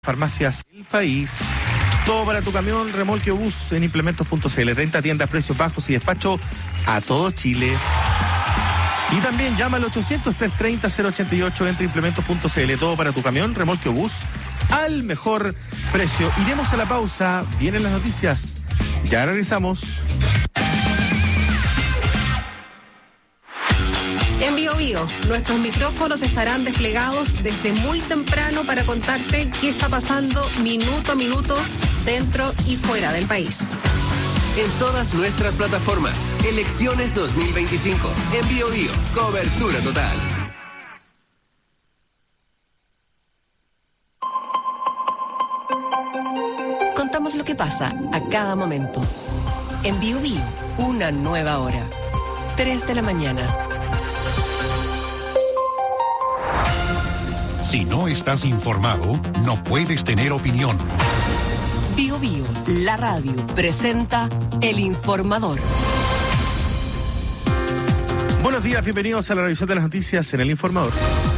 Farmacias del país. Todo para tu camión, remolque o bus en implementos.cl. 30 tiendas, precios bajos y despacho a todo Chile. Y también llama al 800-330-088 entre implementos.cl. Todo para tu camión, remolque o bus al mejor precio. Iremos a la pausa. Vienen las noticias. Ya regresamos. En BioBio, nuestros micrófonos estarán desplegados desde muy temprano para contarte qué está pasando minuto a minuto dentro y fuera del país. En todas nuestras plataformas, Elecciones 2025, en BioBio, cobertura total. Contamos lo que pasa a cada momento. En BioBio, una nueva hora. 3 de la mañana. Si no estás informado, no puedes tener opinión. BioBio, la radio, presenta El Informador. Buenos días, bienvenidos a la revisión de las noticias en El Informador.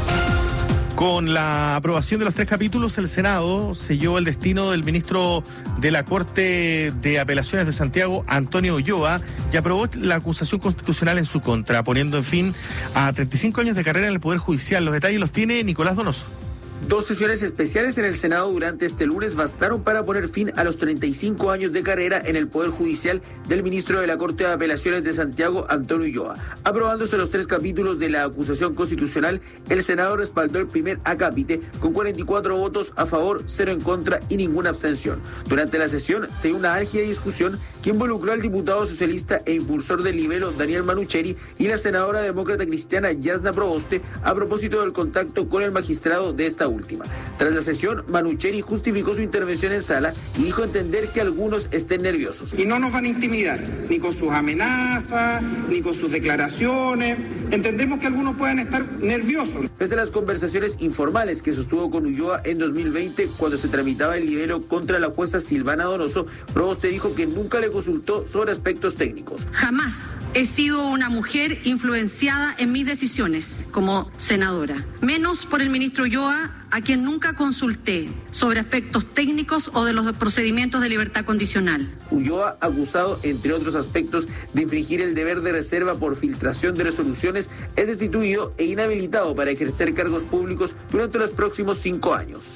Con la aprobación de los 3 capítulos, el Senado selló el destino del ministro de la Corte de Apelaciones de Santiago, Antonio Ulloa, y aprobó la acusación constitucional en su contra, poniendo en fin a 35 años de carrera en el Poder Judicial. Los detalles los tiene Nicolás Donoso. 2 sesiones especiales en el Senado durante este lunes bastaron para poner fin a los 35 años de carrera en el Poder Judicial del ministro de la Corte de Apelaciones de Santiago, Antonio Ulloa. Aprobándose los 3 capítulos de la acusación constitucional, el Senado respaldó el primer acápite con 44 votos a favor, 0 en contra y ninguna abstención. Durante la sesión se dio una álgida discusión que involucró al diputado socialista e impulsor del libelo Daniel Manucheri y la senadora demócrata cristiana Yasna Proboste a propósito del contacto con el magistrado de esta última. Tras la sesión, Manucheri justificó su intervención en sala y dijo entender que algunos estén nerviosos. Y no nos van a intimidar, ni con sus amenazas, ni con sus declaraciones. Entendemos que algunos pueden estar nerviosos. Pese a las conversaciones informales que sostuvo con Ulloa en 2020, cuando se tramitaba el libelo contra la jueza Silvana Donoso, Proboste dijo que nunca le consultó sobre aspectos técnicos. Jamás he sido una mujer influenciada en mis decisiones como senadora, menos por el ministro Ulloa, a quien nunca consulté sobre aspectos técnicos o de los procedimientos de libertad condicional. Ulloa, acusado, entre otros aspectos, de infringir el deber de reserva por filtración de resoluciones, es destituido e inhabilitado para ejercer cargos públicos durante los próximos 5 años.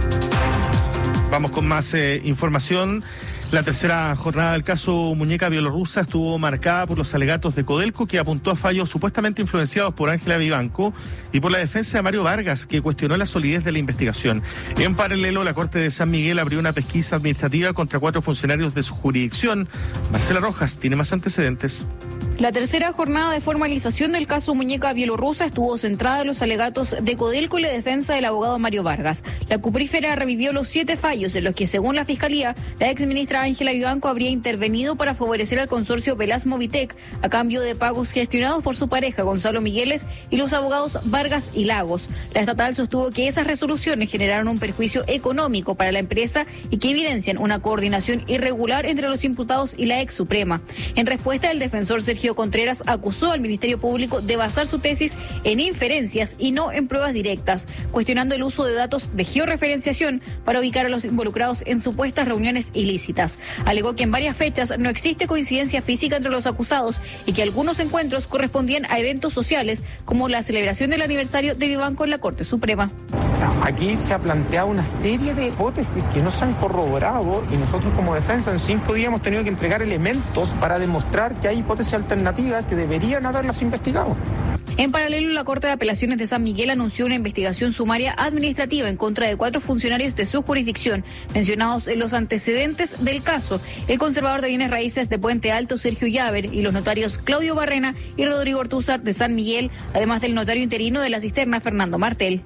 Vamos con más información. La tercera jornada del caso Muñeca Bielorrusa estuvo marcada por los alegatos de Codelco, que apuntó a fallos supuestamente influenciados por Ángela Vivanco, y por la defensa de Mario Vargas, que cuestionó la solidez de la investigación. En paralelo, la Corte de San Miguel abrió una pesquisa administrativa contra 4 funcionarios de su jurisdicción. Marcela Rojas tiene más antecedentes. La tercera jornada de formalización del caso Muñeca Bielorrusa estuvo centrada en los alegatos de Codelco y la defensa del abogado Mario Vargas. La cuprífera revivió los 7 fallos en los que, según la Fiscalía, la exministra Ángela Vivanco habría intervenido para favorecer al consorcio Velas Movitec a cambio de pagos gestionados por su pareja Gonzalo Migueles y los abogados Vargas y Lagos. La estatal sostuvo que esas resoluciones generaron un perjuicio económico para la empresa y que evidencian una coordinación irregular entre los imputados y la ex Suprema. En respuesta, el defensor Sergio Contreras acusó al Ministerio Público de basar su tesis en inferencias y no en pruebas directas, cuestionando el uso de datos de georreferenciación para ubicar a los involucrados en supuestas reuniones ilícitas. Alegó que en varias fechas no existe coincidencia física entre los acusados y que algunos encuentros correspondían a eventos sociales, como la celebración del aniversario de Vivanco en la Corte Suprema. Aquí se ha planteado una serie de hipótesis que no se han corroborado y nosotros como defensa en 5 días hemos tenido que entregar elementos para demostrar que hay hipótesis alternativas que deberían haberlas investigado. En paralelo, la Corte de Apelaciones de San Miguel anunció una investigación sumaria administrativa en contra de 4 funcionarios de su jurisdicción, mencionados en los antecedentes del caso: el conservador de bienes raíces de Puente Alto, Sergio Llaver, y los notarios Claudio Barrena y Rodrigo Ortúzar de San Miguel, además del notario interino de La Cisterna, Fernando Martel.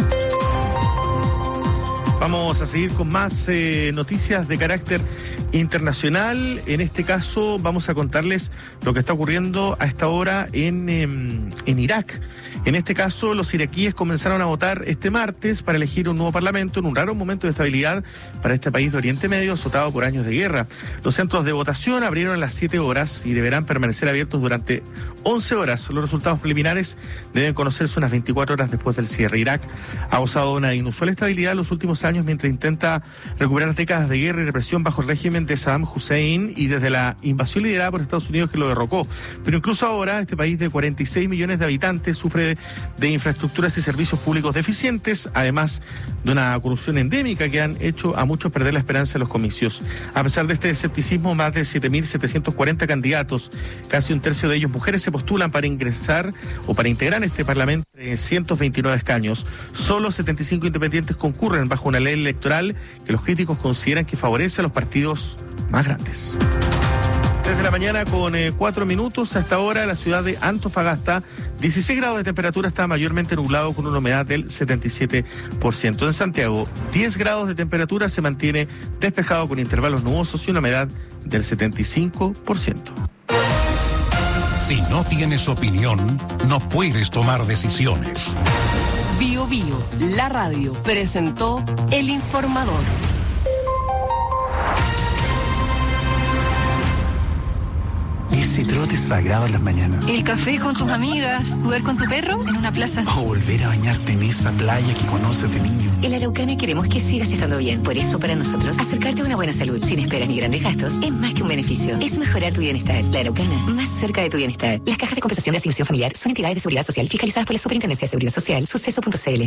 Vamos a seguir con más noticias de carácter internacional. En este caso vamos a contarles lo que está ocurriendo a esta hora en Irak. En este caso, los iraquíes comenzaron a votar este martes para elegir un nuevo parlamento en un raro momento de estabilidad para este país de Oriente Medio azotado por años de guerra. Los centros de votación abrieron a las 7 horas y deberán permanecer abiertos durante 11 horas. Los resultados preliminares deben conocerse unas 24 horas después del cierre. Irak ha gozado de una inusual estabilidad en los últimos años mientras intenta recuperar décadas de guerra y represión bajo el régimen de Saddam Hussein y desde la invasión liderada por Estados Unidos que lo derrocó. Pero incluso ahora, este país de 46 millones de habitantes sufre de infraestructuras y servicios públicos deficientes, además de una corrupción endémica que han hecho a muchos perder la esperanza en los comicios. A pesar de este escepticismo, más de 7.740 candidatos, casi un tercio de ellos mujeres, se postulan para ingresar o para integrar este parlamento de 129 escaños. Solo 75 independientes concurren bajo una ley electoral que los críticos consideran que favorece a los partidos más grandes. Desde la mañana con 4 minutos hasta ahora la ciudad de Antofagasta, 16 grados de temperatura, está mayormente nublado con una humedad del 77%. En Santiago, 10 grados de temperatura, se mantiene despejado con intervalos nubosos y una humedad del 75%. Si no tienes opinión, no puedes tomar decisiones. Bio Bio, la radio, presentó El Informador. Ese trote es sagrado en las mañanas. El café con tus amigas, jugar con tu perro en una plaza. O volver a bañarte en esa playa que conoces de niño. En La Araucana queremos que sigas estando bien. Por eso, para nosotros, acercarte a una buena salud sin esperas ni grandes gastos es más que un beneficio. Es mejorar tu bienestar. La Araucana, más cerca de tu bienestar. Las cajas de compensación de asignación familiar son entidades de seguridad social fiscalizadas por la Superintendencia de Seguridad Social, suceso.cl.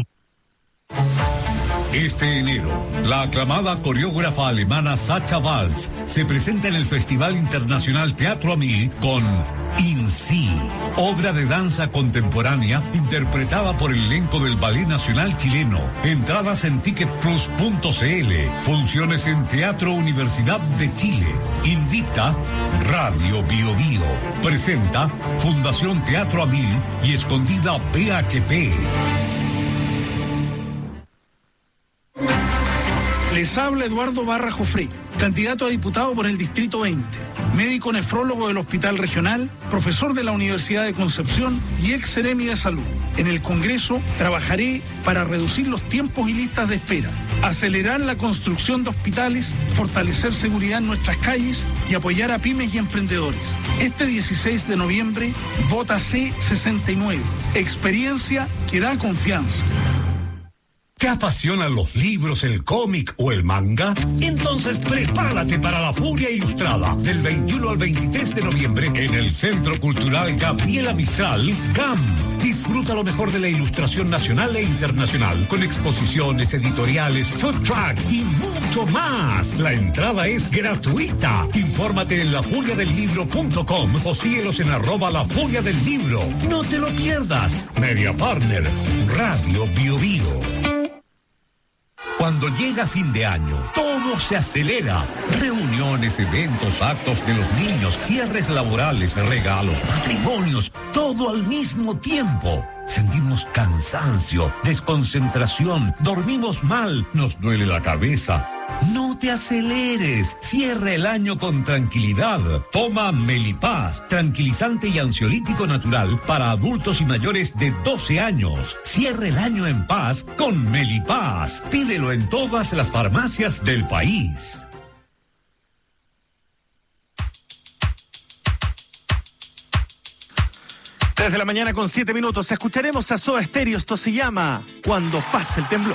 Este enero, la aclamada coreógrafa alemana Sacha Waltz se presenta en el Festival Internacional Teatro a Mil con In Si, obra de danza contemporánea interpretada por el elenco del Ballet Nacional Chileno. Entradas en ticketplus.cl. Funciones en Teatro Universidad de Chile. Invita Radio Bio Bio. Presenta Fundación Teatro a Mil y Escondida PHP. Les habla Eduardo Barra Jofré, candidato a diputado por el Distrito 20, médico nefrólogo del Hospital Regional, profesor de la Universidad de Concepción y ex seremi de Salud. En el Congreso trabajaré para reducir los tiempos y listas de espera, acelerar la construcción de hospitales, fortalecer seguridad en nuestras calles y apoyar a pymes y emprendedores. Este 16 de noviembre, vota C69, experiencia que da confianza. ¿Te apasionan los libros, el cómic o el manga? Entonces prepárate para la Furia Ilustrada del 21 al 23 de noviembre en el Centro Cultural Gabriela Mistral, CAM. Disfruta lo mejor de la ilustración nacional e internacional con exposiciones, editoriales, food trucks y mucho más. La entrada es gratuita. Infórmate en lafuriadelibro.com o síguelos en @lafuriadelibro. No te lo pierdas. Media Partner, Radio Bio Bio. Cuando llega fin de año, todo se acelera. Reuniones, eventos, actos de los niños, cierres laborales, regalos, matrimonios, todo al mismo tiempo. Sentimos cansancio, desconcentración, dormimos mal, nos duele la cabeza. No te aceleres, cierra el año con tranquilidad. Toma Melipaz, tranquilizante y ansiolítico natural para adultos y mayores de 12 años. Cierra el año en paz con Melipaz. Pídelo en todas las farmacias del país. Desde la mañana con 7 minutos escucharemos a Soda Stereo. Esto se llama Cuando pase el temblor.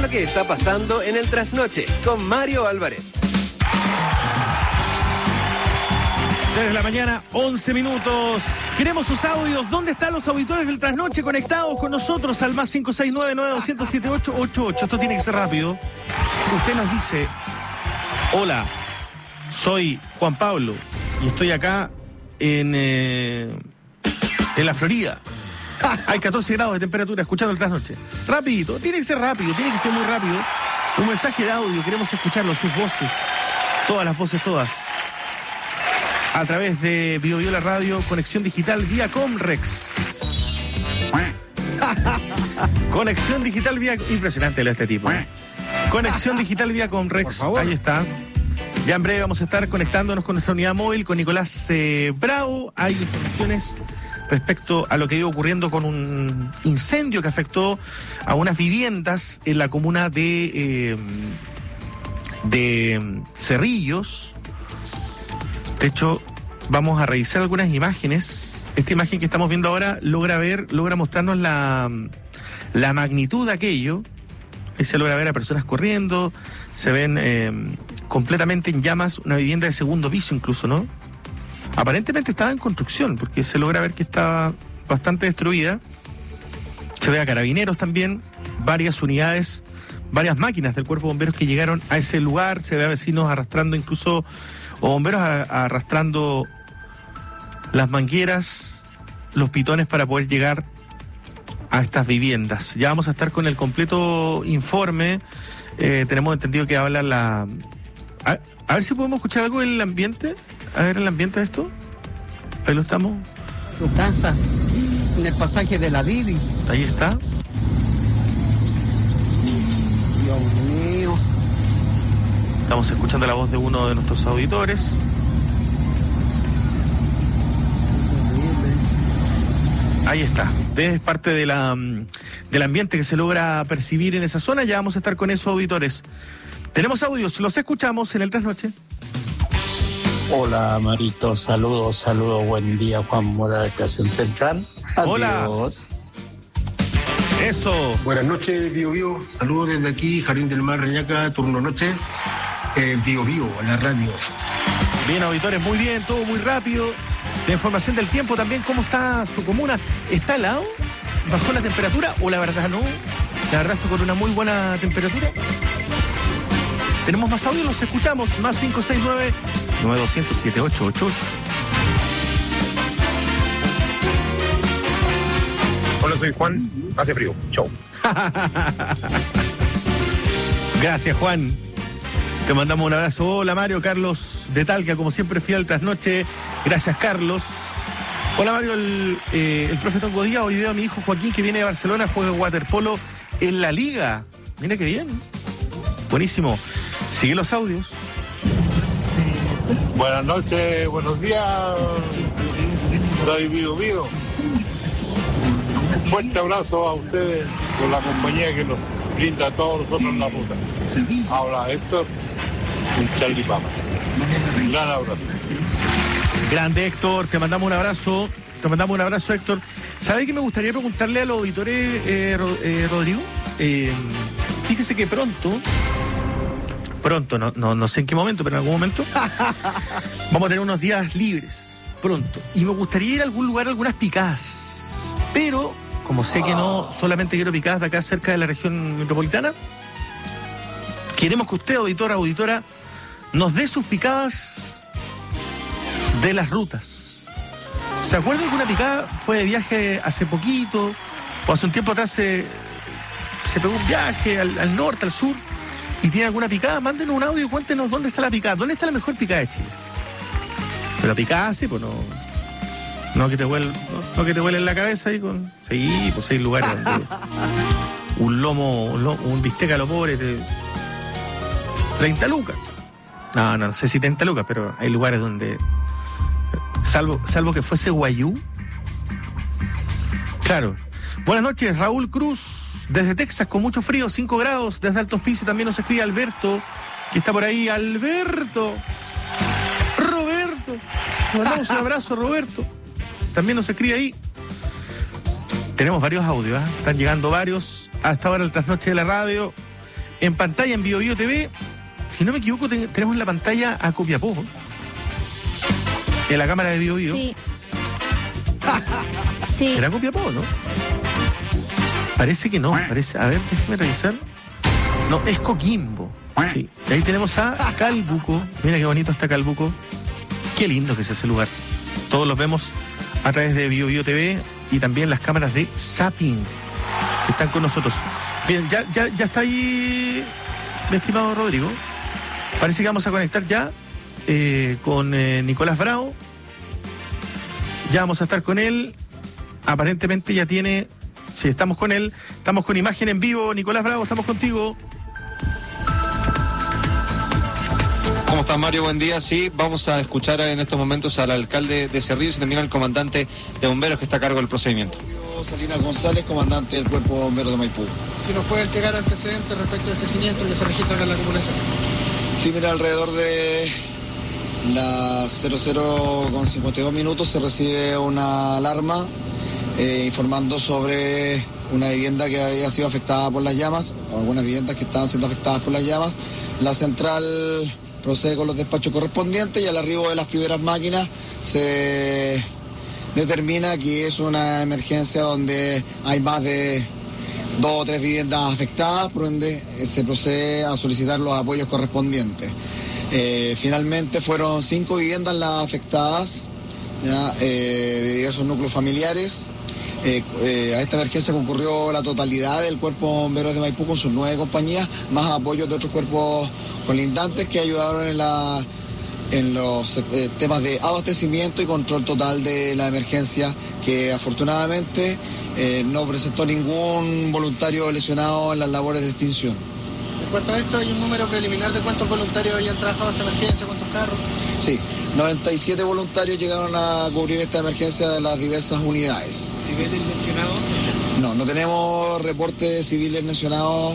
lo que está pasando en el Trasnoche con Mario Álvarez. 3 de la mañana, 11 minutos. Queremos sus audios. ¿Dónde están los auditores del Trasnoche conectados con nosotros al más 569-9200-7888? Esto tiene que ser rápido. Usted nos dice: hola, soy Juan Pablo y estoy acá en la Florida. Hay 14 grados de temperatura escuchando el Trasnoche. Rapidito, tiene que ser rápido, tiene que ser muy rápido. Un mensaje de audio, queremos escucharlo, sus voces, todas las voces, todas. A través de BioBio la radio, conexión digital vía Comrex. Conexión digital vía... Impresionante lo de este tipo. Conexión digital vía Comrex. Ahí está. Ya en breve vamos a estar conectándonos con nuestra unidad móvil, con Nicolás Bravo. Hay informaciones respecto a lo que iba ocurriendo con un incendio que afectó a unas viviendas en la comuna de Cerrillos. De hecho, vamos a revisar algunas imágenes. Esta imagen que estamos viendo ahora logra mostrarnos la magnitud de aquello. Ahí se logra ver a personas corriendo, se ven completamente en llamas una vivienda de segundo piso incluso, ¿no? Aparentemente estaba en construcción, porque se logra ver que estaba bastante destruida. Se ve a carabineros también, varias unidades, varias máquinas del cuerpo de bomberos que llegaron a ese lugar. Se ve a vecinos arrastrando incluso, o bomberos arrastrando las mangueras, los pitones para poder llegar a estas viviendas. Ya vamos a estar con el completo informe. Tenemos entendido que habla la... A ver si podemos escuchar algo en el ambiente. A ver el ambiente de esto. Ahí lo estamos. Su casa, en el pasaje de la Bibi. Ahí está. Dios mío. Estamos escuchando la voz de uno de nuestros auditores. Ahí está. Es parte de del ambiente que se logra percibir en esa zona. Ya vamos a estar con esos auditores. Tenemos audios, los escuchamos en el Trasnoche. Hola, Marito, saludos, buen día, Juan Mora de Estación Central. Adiós. Hola. Eso. Buenas noches, BioBio. Saludos desde aquí, Jardín del Mar, Reñaca, turno noche. BioBio, la radio. Bien, auditores, muy bien, todo muy rápido. La información del tiempo también, ¿cómo está su comuna? ¿Está helado? ¿Bajó la temperatura o la verdad no? La verdad está con una muy buena temperatura. Tenemos más audio, los escuchamos. Más 569-9200-7888. Hola, soy Juan. Hace frío. Chau. Gracias, Juan. Te mandamos un abrazo. Hola, Mario. Carlos de Talca, como siempre, fiel al Trasnoche. Gracias, Carlos. Hola, Mario. El profe Tongo Díaz. Hoy día mi hijo Joaquín, que viene de Barcelona, juega waterpolo en la liga. Mira qué bien. Buenísimo. Sigue los audios. Buenas noches, buenos días, David BioBio. Un fuerte abrazo a ustedes por la compañía que nos brinda a todos nosotros en la ruta. Habla Héctor, un Charlie Papa. Un gran abrazo. Grande, Héctor, te mandamos un abrazo. Te mandamos un abrazo, Héctor. ¿Sabe qué me gustaría preguntarle a los auditores, Rodrigo? Fíjese que pronto, no sé en qué momento, pero en algún momento, vamos a tener unos días libres, pronto. Y me gustaría ir a algún lugar, algunas picadas. Pero, como sé que no solamente quiero picadas de acá cerca de la región metropolitana, queremos que usted, auditora, nos dé sus picadas de las rutas. ¿Se acuerda de alguna picada? Fue de viaje hace poquito, o hace un tiempo atrás se pegó un viaje al norte, al sur, y tiene alguna picada. Mándenos un audio y cuéntenos dónde está la picada. ¿Dónde está la mejor picada de Chile? Pero picada sí, pues no que te huele en la cabeza ahí con... Sí, pues hay lugares donde un bistec a lo pobre 30 lucas. No sé si 30 lucas, pero hay lugares donde salvo que fuese Guayú. Claro. Buenas noches, Raúl Cruz. Desde Texas, con mucho frío, 5 grados. Desde Alto Hospicio también nos escribe Alberto, que está por ahí. Roberto. Te mandamos un abrazo, Roberto. También nos escribe ahí. Tenemos varios audios, ¿eh? Están llegando varios. Hasta ahora el Trasnoche de la radio. en pantalla en Bio Bio TV. Si no me equivoco, tenemos en la pantalla a Copiapó. En la cámara de Bio Bio. Sí. Sí. ¿Será Copiapó, no? Parece que no. Parece, a ver, déjeme revisar. No, es Coquimbo. Sí. Y ahí tenemos a Calbuco. Mira qué bonito está Calbuco. Qué lindo que es ese lugar. Todos los vemos a través de Bio Bio TV y también las cámaras de Zapping que están con nosotros. Bien, ya está ahí, mi estimado Rodrigo. Parece que vamos a conectar ya con Nicolás Bravo. Ya vamos a estar con él. Aparentemente ya tiene... Sí, estamos con él. Estamos con imagen en vivo. Nicolás Bravo, estamos contigo. ¿Cómo estás, Mario? Buen día. Sí, vamos a escuchar en estos momentos al alcalde de Cerrillos y también al comandante de bomberos que está a cargo del procedimiento. Salinas González, comandante del Cuerpo de Bomberos de Maipú. Si nos pueden llegar antecedentes respecto a este siniestro que se registra acá en la comuna de Cerrillos. Sí, mira, alrededor de las 00:52 minutos se recibe una alarma informando sobre una vivienda que había sido afectada por las llamas, o algunas viviendas que estaban siendo afectadas por las llamas. La central procede con los despachos correspondientes y al arribo de las primeras máquinas se determina que es una emergencia donde hay más de 2 o 3 viviendas afectadas, por ende se procede a solicitar los apoyos correspondientes. Finalmente fueron 5 viviendas las afectadas, ¿ya? De diversos núcleos familiares. A esta emergencia concurrió la totalidad del Cuerpo de Bomberos de Maipú con sus 9 compañías, más apoyos de otros cuerpos colindantes que ayudaron en los temas de abastecimiento y control total de la emergencia, que afortunadamente no presentó ningún voluntario lesionado en las labores de extinción. En cuanto a esto, ¿hay un número preliminar de cuántos voluntarios habían trabajado esta emergencia, cuántos carros? Sí, 97 voluntarios llegaron a cubrir esta emergencia de las diversas unidades. ¿Civiles lesionados? No tenemos reportes de civiles lesionados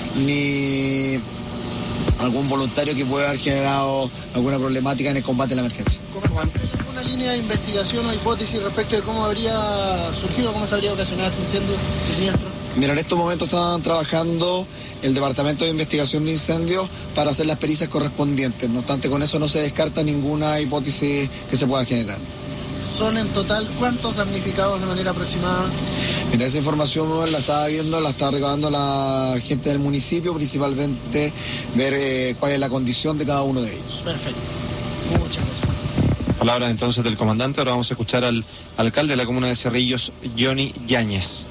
ni algún voluntario que pueda haber generado alguna problemática en el combate a la emergencia. ¿Hay alguna línea de investigación o hipótesis respecto de cómo habría surgido, cómo se habría ocasionado este incendio, este siniestro? Mira, en estos momentos están trabajando el Departamento de Investigación de Incendios para hacer las pericias correspondientes. No obstante, con eso no se descarta ninguna hipótesis que se pueda generar. ¿Son en total cuántos damnificados de manera aproximada? Mira, esa información la está recabando la gente del municipio, principalmente ver cuál es la condición de cada uno de ellos. Perfecto. Muchas gracias. Palabras entonces del comandante. Ahora vamos a escuchar al alcalde de la comuna de Cerrillos, Johnny Yáñez.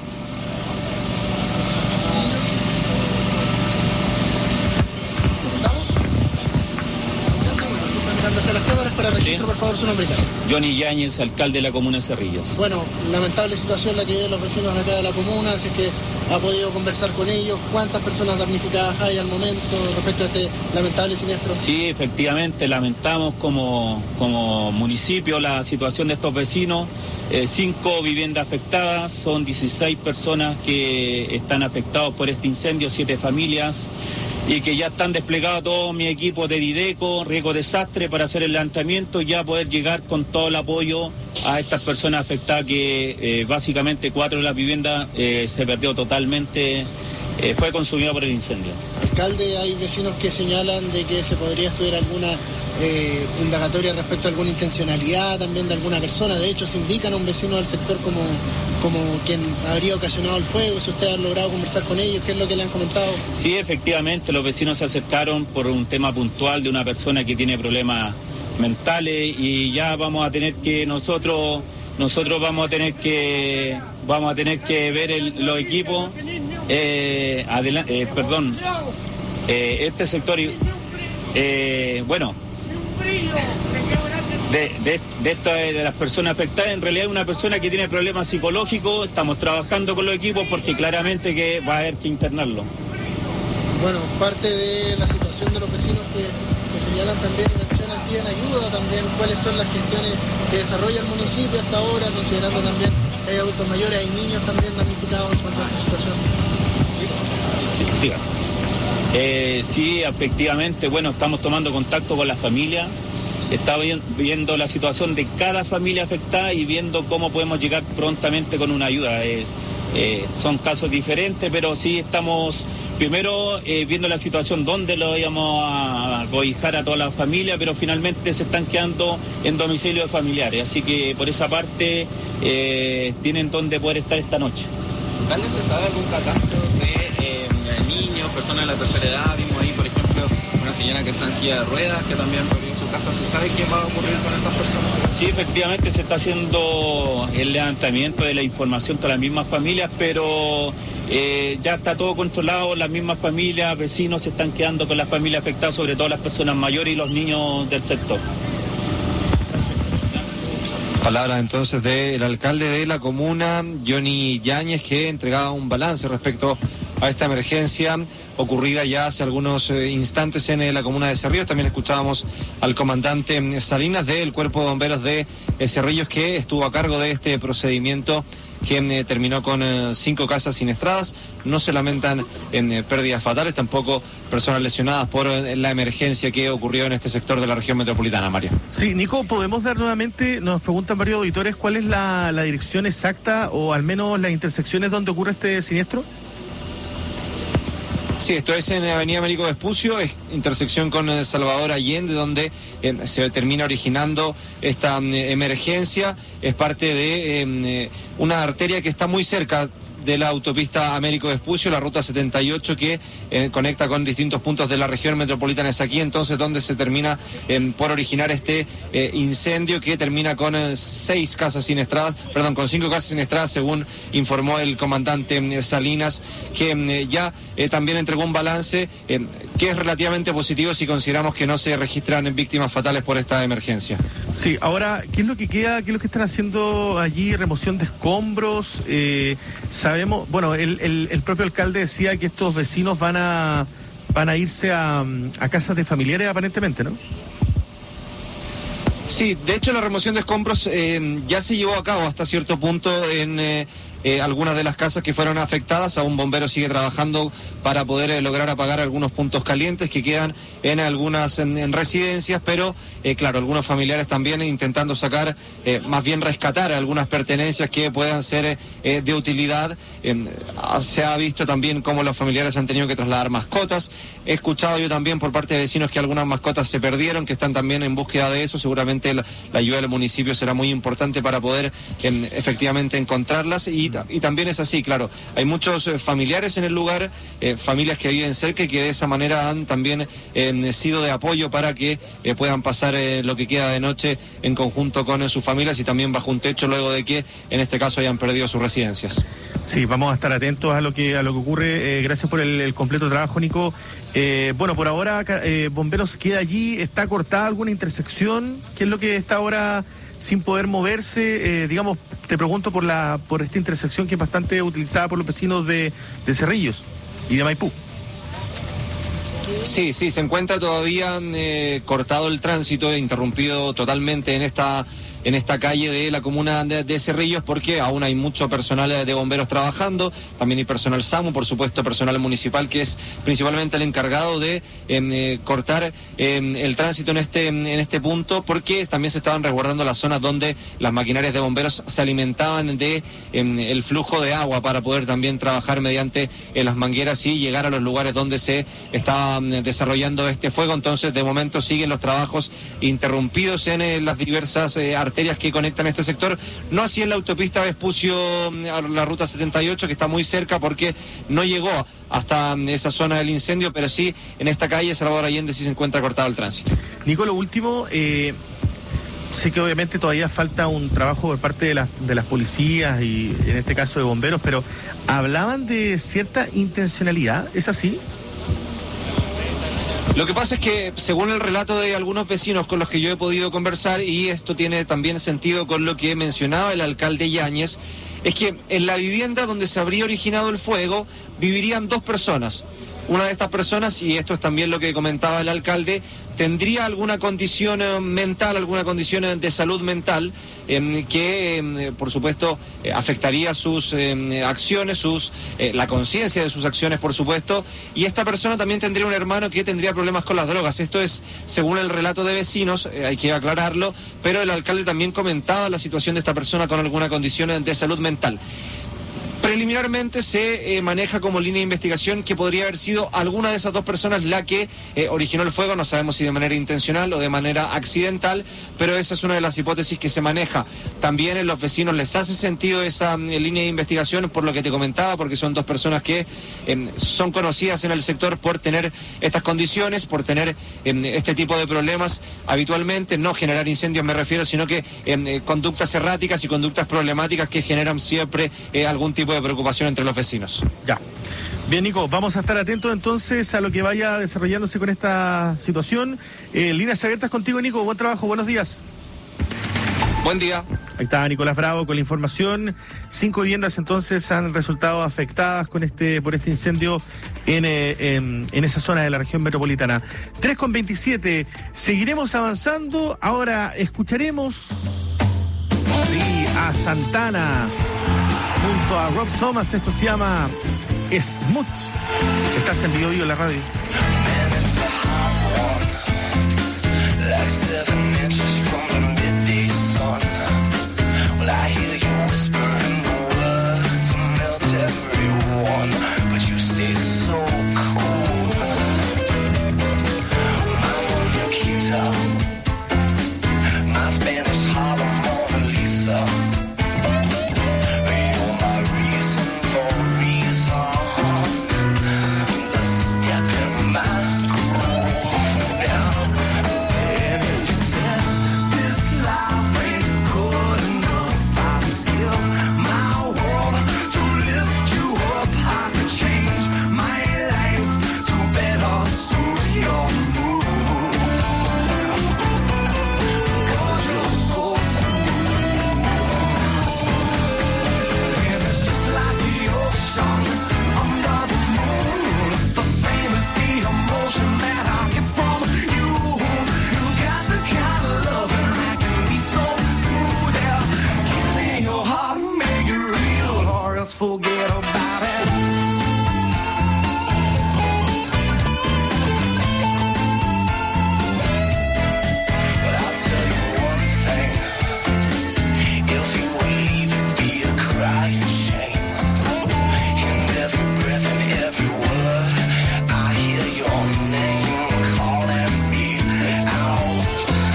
A las cámaras para registro, por favor, su nombre y tal. Johnny Yáñez, alcalde de la comuna de Cerrillos. Bueno, lamentable situación la que viven los vecinos de acá de la comuna, así que ha podido conversar con ellos. ¿Cuántas personas damnificadas hay al momento respecto a este lamentable siniestro? Sí, efectivamente, lamentamos como municipio la situación de estos vecinos. 5 viviendas afectadas, son 16 personas que están afectados por este incendio, 7 familias. Y que ya están desplegados todos mi equipo de Dideco, Riesgo Desastre, para hacer el levantamiento y ya poder llegar con todo el apoyo a estas personas afectadas, que básicamente 4 de las viviendas se perdió totalmente, fue consumida por el incendio. Alcalde, hay vecinos que señalan de que se podría estudiar alguna indagatoria respecto a alguna intencionalidad también de alguna persona. De hecho, se indican a un vecino del sector como quien habría ocasionado el fuego. Si usted ha logrado conversar con ellos, ¿qué es lo que le han comentado? Sí, efectivamente, los vecinos se acercaron por un tema puntual de una persona que tiene problemas mentales y ya vamos a tener que nosotros vamos a tener que ver los equipos. Este sector, bueno, de las personas afectadas, en realidad es una persona que tiene problemas psicológicos. Estamos trabajando con los equipos porque claramente que va a haber que internarlo. Bueno, parte de la situación de los vecinos que señalan también y mencionan, piden ayuda también. ¿Cuáles son las gestiones que desarrolla el municipio hasta ahora, considerando también que hay adultos mayores, hay niños también damnificados en cuanto a esta situación? Sí, dígame. Sí, efectivamente, bueno, estamos tomando contacto con las familias, está viendo la situación de cada familia afectada y viendo cómo podemos llegar prontamente con una ayuda. Son casos diferentes, pero sí estamos Primero, viendo la situación donde lo íbamos a cobijar a toda la familia, pero finalmente se están quedando en domicilio de familiares. Así que por esa parte tienen donde poder estar esta noche. ¿Alcalde, se sabe algún catastro de niños, personas de la tercera edad? Vimos ahí, por ejemplo, una señora que está en silla de ruedas, que también perdió su casa. ¿Se sabe qué va a ocurrir con estas personas? Sí, efectivamente se está haciendo el levantamiento de la información con las mismas familias, pero ya está todo controlado. Las mismas familias, vecinos se están quedando con las familias afectadas, sobre todo las personas mayores y los niños del sector. Palabras entonces del alcalde de la comuna, Johnny Yáñez, que entregaba un balance respecto a esta emergencia ocurrida ya hace algunos instantes en la comuna de Cerrillos. También escuchábamos al comandante Salinas del Cuerpo de Bomberos de Cerrillos, que estuvo a cargo de este procedimiento que terminó con 5 casas siniestradas. No se lamentan en pérdidas fatales, tampoco personas lesionadas por la emergencia que ocurrió en este sector de la región metropolitana, Mario. Sí, Nico, ¿podemos dar nuevamente, nos preguntan varios auditores, cuál es la dirección exacta o al menos las intersecciones donde ocurre este siniestro? Sí, esto es en Avenida Américo Vespucio, es intersección con Salvador Allende, donde se termina originando esta emergencia. Es parte de una arteria que está muy cerca de la autopista Américo Vespucio, la ruta 78, que conecta con distintos puntos de la región metropolitana. Es aquí entonces donde se termina por originar este incendio, que termina con 5 casas siniestradas, según informó el comandante Salinas, que ya también entregó un balance que es relativamente positivo si consideramos que no se registran víctimas fatales por esta emergencia. Sí, ahora, ¿qué es lo que queda? ¿Qué es lo que están haciendo allí? ¿Remoción de escombros? Sabemos, bueno, el propio alcalde decía que estos vecinos van a irse a casas de familiares aparentemente, ¿no? Sí, de hecho la remoción de escombros ya se llevó a cabo hasta cierto punto en algunas de las casas que fueron afectadas. Aún Bomberos sigue trabajando para poder lograr apagar algunos puntos calientes que quedan en algunas en residencias, pero claro, algunos familiares también intentando sacar, más bien rescatar algunas pertenencias que puedan ser de utilidad. Se ha visto también cómo los familiares han tenido que trasladar mascotas. He escuchado yo también por parte de vecinos que algunas mascotas se perdieron, que están también en búsqueda de eso. Seguramente la ayuda del municipio será muy importante para poder efectivamente encontrarlas. Y también es así, claro, hay muchos familiares en el lugar, familias que viven cerca y que de esa manera han también sido de apoyo para que puedan pasar lo que queda de noche en conjunto con sus familias y también bajo un techo, luego de que en este caso hayan perdido sus residencias. Sí, vamos a estar atentos a lo que ocurre. Gracias por el completo trabajo, Nico. Bueno, por ahora Bomberos queda allí. ¿Está cortada alguna intersección? ¿Qué es lo que está ahora sin poder moverse? Digamos, te pregunto por esta intersección que es bastante utilizada por los vecinos de Cerrillos y de Maipú. Sí, se encuentra todavía cortado el tránsito, interrumpido totalmente en esta calle de la comuna de Cerrillos, porque aún hay mucho personal de bomberos trabajando. También hay personal SAMU, por supuesto personal municipal, que es principalmente el encargado de cortar el tránsito en este punto, porque también se estaban resguardando las zonas donde las maquinarias de bomberos se alimentaban de el flujo de agua para poder también trabajar mediante las mangueras y llegar a los lugares donde se estaba desarrollando este fuego. Entonces, de momento siguen los trabajos interrumpidos en las diversas arterias que conectan este sector. No así en la autopista Vespucio a la ruta 78, que está muy cerca porque no llegó hasta esa zona del incendio, pero sí en esta calle Salvador Allende sí se encuentra cortado el tránsito. Nico, lo último, sé que obviamente todavía falta un trabajo por parte de las policías y en este caso de bomberos, pero hablaban de cierta intencionalidad, ¿es así? Lo que pasa es que, según el relato de algunos vecinos con los que yo he podido conversar, y esto tiene también sentido con lo que mencionaba el alcalde Yáñez, es que en la vivienda donde se habría originado el fuego vivirían 2 personas. Una de estas personas, y esto es también lo que comentaba el alcalde, tendría alguna condición mental, alguna condición de salud mental, que por supuesto afectaría sus acciones, la conciencia de sus acciones, por supuesto, y esta persona también tendría un hermano que tendría problemas con las drogas. Esto es según el relato de vecinos, hay que aclararlo, pero el alcalde también comentaba la situación de esta persona con alguna condición de salud mental. Preliminarmente se maneja como línea de investigación que podría haber sido alguna de esas dos personas la que originó el fuego. No sabemos si de manera intencional o de manera accidental, pero esa es una de las hipótesis que se maneja. También en los vecinos les hace sentido esa línea de investigación, por lo que te comentaba, porque son dos personas que son conocidas en el sector por tener estas condiciones, por tener este tipo de problemas habitualmente, no generar incendios me refiero, sino que conductas erráticas y conductas problemáticas que generan siempre algún tipo de preocupación entre los vecinos. Ya. Bien, Nico, vamos a estar atentos entonces a lo que vaya desarrollándose con esta situación. Líneas abiertas contigo, Nico. Buen trabajo, buenos días. Buen día. Ahí está Nicolás Bravo con la información. 5 viviendas entonces han resultado afectadas por este incendio en esa zona de la región metropolitana. 3:27. Seguiremos avanzando. Ahora escucharemos a Santana junto a Rob Thomas. Esto se llama Smooth. Estás en Bio Bio en la radio. I hear you whispering the words to melt everyone, but you stay so cool. My Mona Lisa, my Spanish Harlem Mona Lisa. You're my reason for reason, the step in my groove. And if you said this life ain't good enough, forget about it. But I'll tell you one thing, if you would leave it be a crying shame. In every breath and every word, I hear your name calling me out.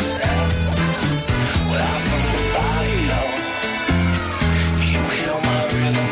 Without nobody know, you hear my rhythm.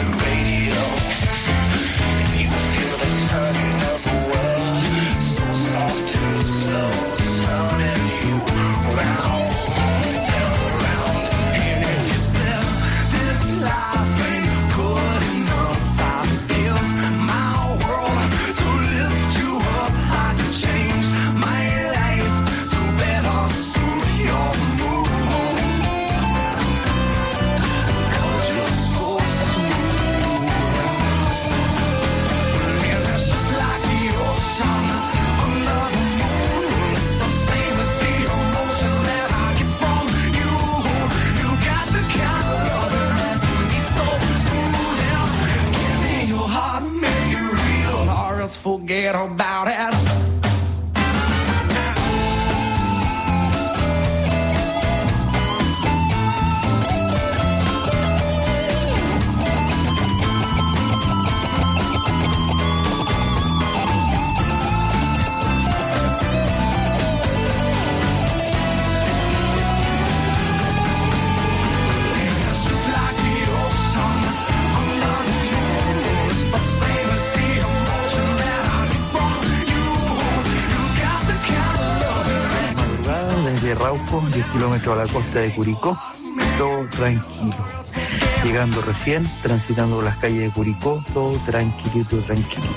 Forget about it. Rauco, 10 kilómetros a la costa de Curicó, todo tranquilo. Llegando recién, transitando las calles de Curicó, todo tranquilito, tranquilito.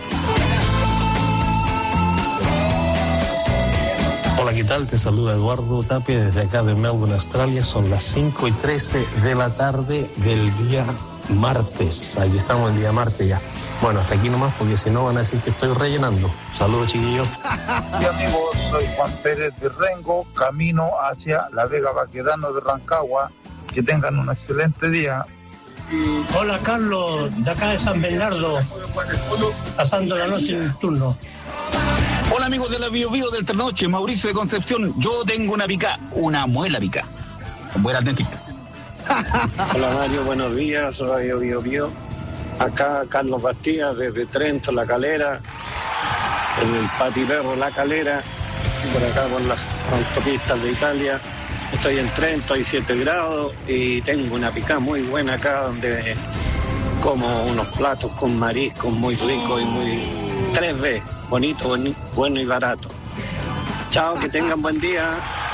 Hola, ¿qué tal? Te saluda Eduardo Tapia desde acá de Melbourne, Australia. Son las 5:13 de la tarde del día martes. Aquí estamos el día martes ya. Bueno, hasta aquí nomás, porque si no van a decir que estoy rellenando. Saludos, chiquillos. Sí, amigos, soy Juan Pérez de Rengo, camino hacia La Vega Baquedano de Rancagua. Que tengan un excelente día. Hola, Carlos, de acá de San Bernardo, pasando la noche nocturno. Hola, amigos de la Bio Bio del Trasnoche, Mauricio de Concepción. Yo tengo una muela pica. Voy al dentista. Hola, Mario, buenos días, Radio Bio Bio. Acá Carlos Bastías desde Trento, La Calera, en el Patiperro, La Calera, por acá por las autopistas de Italia. Estoy en Trento, hay 7 grados y tengo una picada muy buena acá donde como unos platos con mariscos muy ricos y muy 3B, bonito, bueno y barato. Chao, que tengan buen día.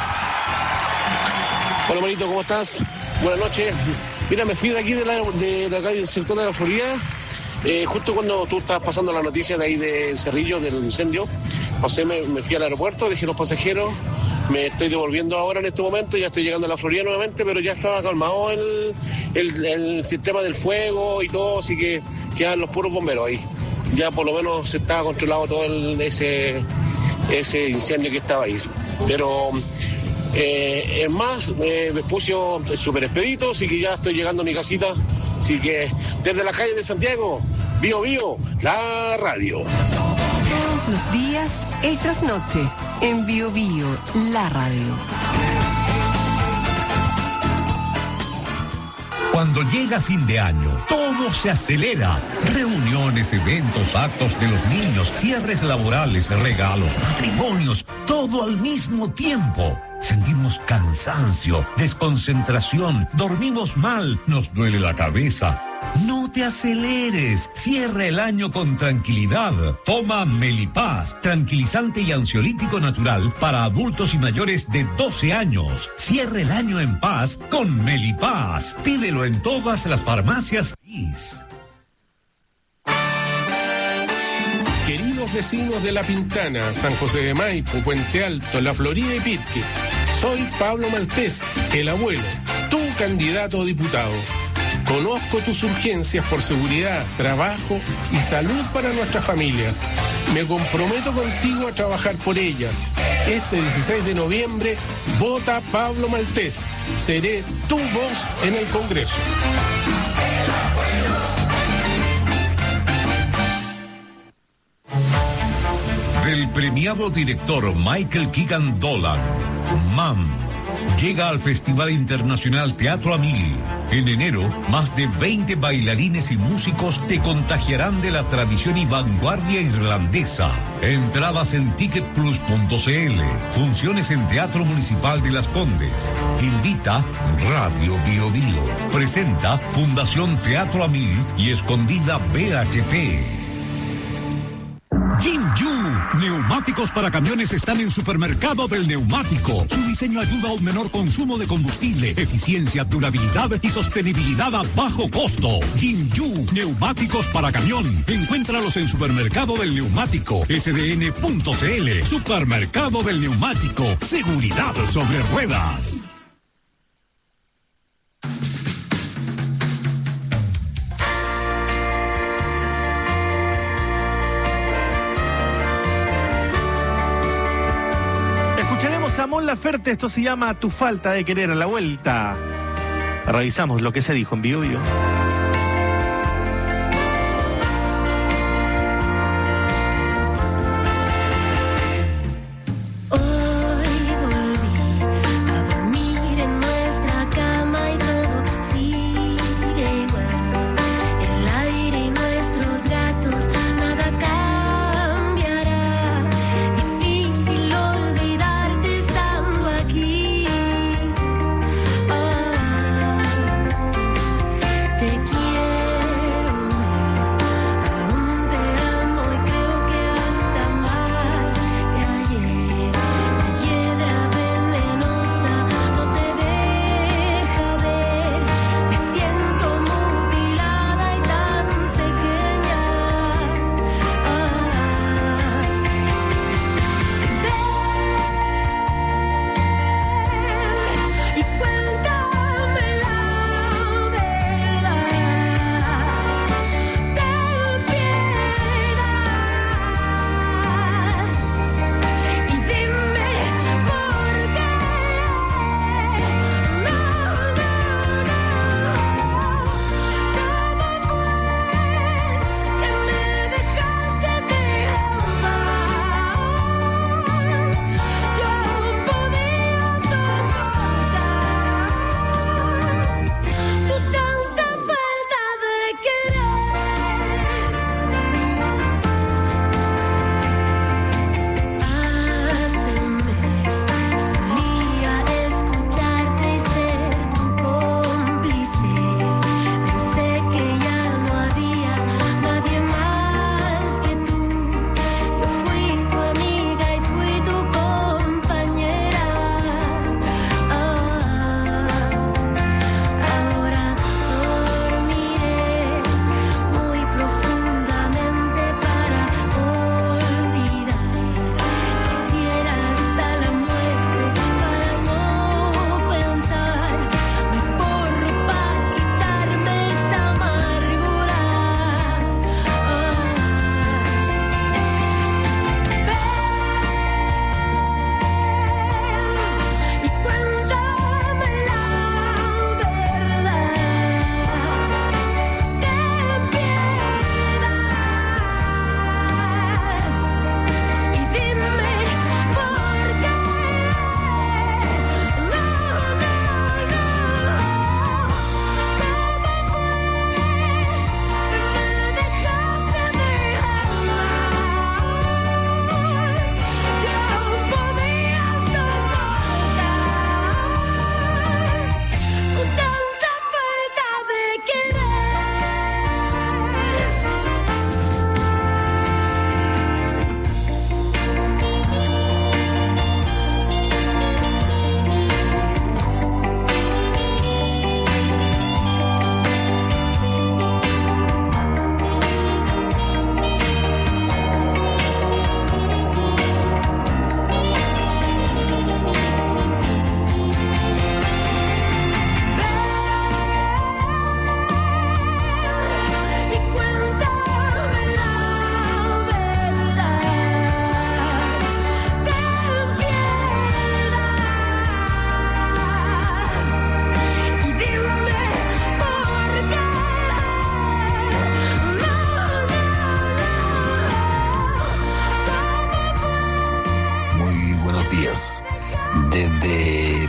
Hola Marito, ¿cómo estás? Buenas noches. Mira, me fui de aquí de acá del sector de la Florida, justo cuando tú estabas pasando la noticia de ahí de Cerrillo, del incendio. Me fui al aeropuerto, dejé los pasajeros, me estoy devolviendo ahora en este momento, ya estoy llegando a la Florida nuevamente, pero ya estaba calmado el sistema del fuego y todo, así que quedan los puros bomberos ahí. Ya por lo menos se estaba controlado todo ese incendio que estaba ahí. Pero es más, me puse súper expedito, así que ya estoy llegando a mi casita. Así que desde la calle de Santiago, Bío Bío, la radio. Todos los días, el trasnoche, en Bío Bío, la radio. Cuando llega fin de año, todo se acelera. Reuniones, eventos, actos de los niños, cierres laborales, regalos, matrimonios, todo al mismo tiempo. Sentimos cansancio, desconcentración, dormimos mal, nos duele la cabeza. No te aceleres, cierra el año con tranquilidad. Toma Melipaz, tranquilizante y ansiolítico natural para adultos y mayores de 12 años. Cierra el año en paz con Melipaz. Pídelo en todas las farmacias IS. Queridos vecinos de La Pintana, San José de Maipo, Puente Alto, La Florida y Pirque, soy Pablo Maltés, el abuelo, tu candidato a diputado. Conozco tus urgencias por seguridad, trabajo y salud para nuestras familias. Me comprometo contigo a trabajar por ellas. Este 16 de noviembre, vota Pablo Maltés. Seré tu voz en el Congreso. Del premiado director Michael Keegan Dolan, MAM, llega al Festival Internacional Teatro a Mil. En enero, más de 20 bailarines y músicos te contagiarán de la tradición y vanguardia irlandesa. Entradas en ticketplus.cl. Funciones en Teatro Municipal de Las Condes. Invita Radio Bío Bío. Presenta Fundación Teatro a Mil y Escondida BHP. Jinju, neumáticos para camiones están en Supermercado del Neumático. Su diseño ayuda a un menor consumo de combustible, eficiencia, durabilidad y sostenibilidad a bajo costo. Jinju, neumáticos para camión. Encuéntralos en Supermercado del Neumático, sdn.cl. Supermercado del Neumático, seguridad sobre ruedas. Escucharemos a Mon Laferte, esto se llama Tu falta de querer. A la vuelta revisamos lo que se dijo en Bío Bío. Te quiero.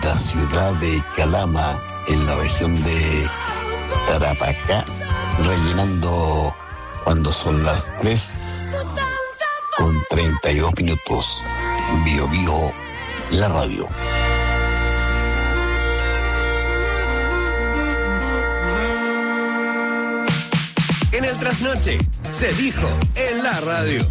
la ciudad de Calama, en la región de Tarapacá, rellenando cuando son las 3:32. Bio Bio, la radio. En el trasnoche, se dijo en la radio.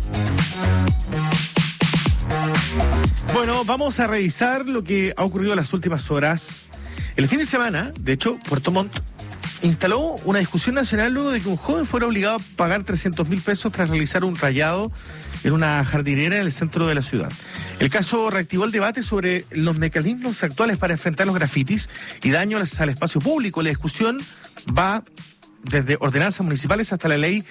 Bueno, vamos a revisar lo que ha ocurrido en las últimas horas. El fin de semana, de hecho, Puerto Montt instaló una discusión nacional luego de que un joven fuera obligado a pagar 300.000 pesos tras realizar un rayado en una jardinera en el centro de la ciudad. El caso reactivó el debate sobre los mecanismos actuales para enfrentar los grafitis y daños al espacio público. La discusión va desde ordenanzas municipales hasta la ley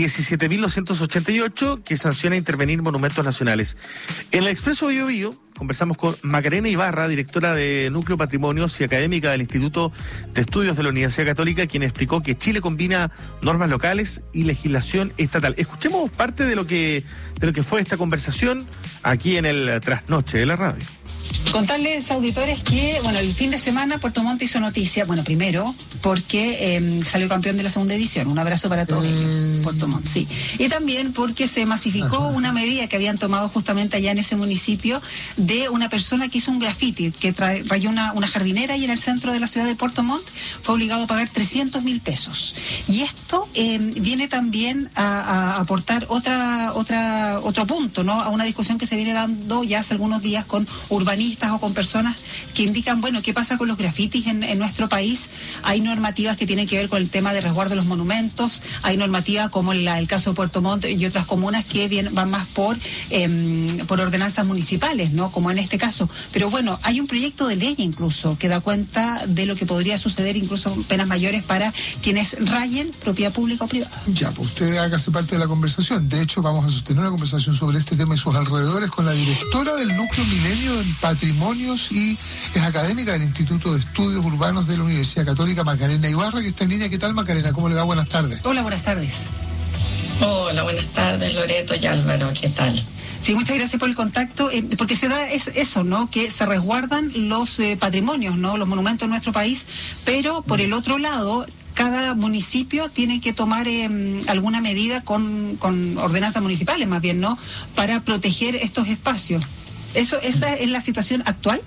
17.288 que sanciona intervenir monumentos nacionales. En el Expreso Bio Bio conversamos con Macarena Ibarra, directora de Núcleo Patrimonios y académica del Instituto de Estudios de la Universidad Católica, quien explicó que Chile combina normas locales y legislación estatal. Escuchemos parte de lo que fue esta conversación aquí en el Trasnoche de la radio. Contarles, auditores, que el fin de semana Puerto Montt hizo noticia, primero porque salió campeón de la segunda división. Un abrazo para todos ellos, Puerto Montt, sí. Y también porque se masificó una medida que habían tomado justamente allá en ese municipio de una persona que hizo un graffiti, que rayó una jardinera y en el centro de la ciudad de Puerto Montt fue obligado a pagar 300.000 pesos. Y esto viene también a aportar otro punto, ¿no? A una discusión que se viene dando ya hace algunos días con urbanistas o con personas que indican, ¿qué pasa con los grafitis en nuestro país? Hay normativas que tienen que ver con el tema de resguardo de los monumentos, hay normativas como el caso de Puerto Montt y otras comunas que van más por ordenanzas municipales, ¿no? Como en este caso. Pero hay un proyecto de ley incluso que da cuenta de lo que podría suceder, incluso penas mayores para quienes rayen propiedad pública o privada. Ya, pues usted hágase parte de la conversación. De hecho, vamos a sostener una conversación sobre este tema y sus alrededores con la directora del Núcleo Milenio en Patrimonios y es académica del Instituto de Estudios Urbanos de la Universidad Católica, Macarena Ibarra, que está en línea. ¿Qué tal, Macarena? ¿Cómo le va? Buenas tardes. Hola, buenas tardes. Hola, buenas tardes, Loreto y Álvaro. ¿Qué tal? Sí, muchas gracias por el contacto, porque se da eso, ¿no? Que se resguardan los patrimonios, ¿no? Los monumentos en nuestro país, pero por el otro lado, cada municipio tiene que tomar alguna medida con ordenanzas municipales, más bien, ¿no? Para proteger estos espacios. ¿Esa es la situación actual?